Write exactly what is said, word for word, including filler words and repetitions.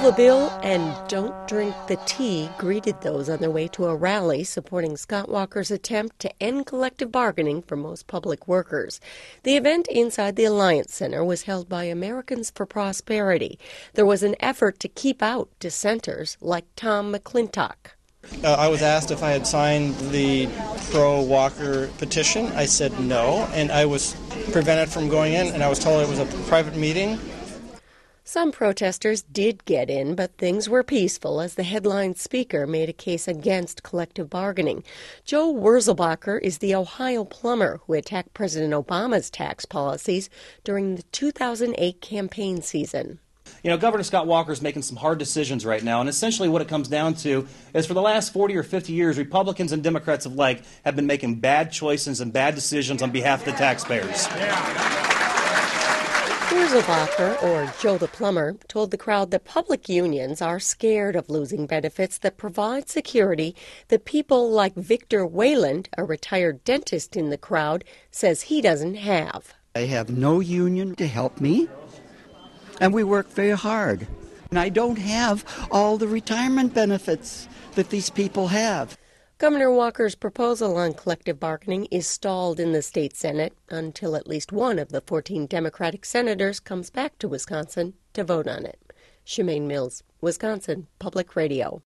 the bill and don't drink the tea greeted those on their way to a rally supporting Scott Walker's attempt to end collective bargaining for most public workers. The event inside the Alliance Center was held by Americans for Prosperity. There was an effort to keep out dissenters like Tom McClintock. Uh, I was asked if I had signed the pro-Walker petition. I said no, and I was prevented from going in, and I was told it was a private meeting. Some protesters did get in, but things were peaceful as the headline speaker made a case against collective bargaining. Joe Wurzelbacher is the Ohio plumber who attacked President Obama's tax policies during the two thousand eight campaign season. You know, Governor Scott Walker is making some hard decisions right now, and essentially what it comes down to is for the last forty or fifty years, Republicans and Democrats alike have been making bad choices and bad decisions on behalf of the taxpayers. Wurzelbacher, or Joe the Plumber, told the crowd that public unions are scared of losing benefits that provide security that people like Victor Wayland, a retired dentist in the crowd, says he doesn't have. I have no union to help me, and we work very hard. And I don't have all the retirement benefits that these people have. Governor Walker's proposal on collective bargaining is stalled in the state Senate until at least one of the fourteen Democratic senators comes back to Wisconsin to vote on it. Shemaine Mills, Wisconsin Public Radio.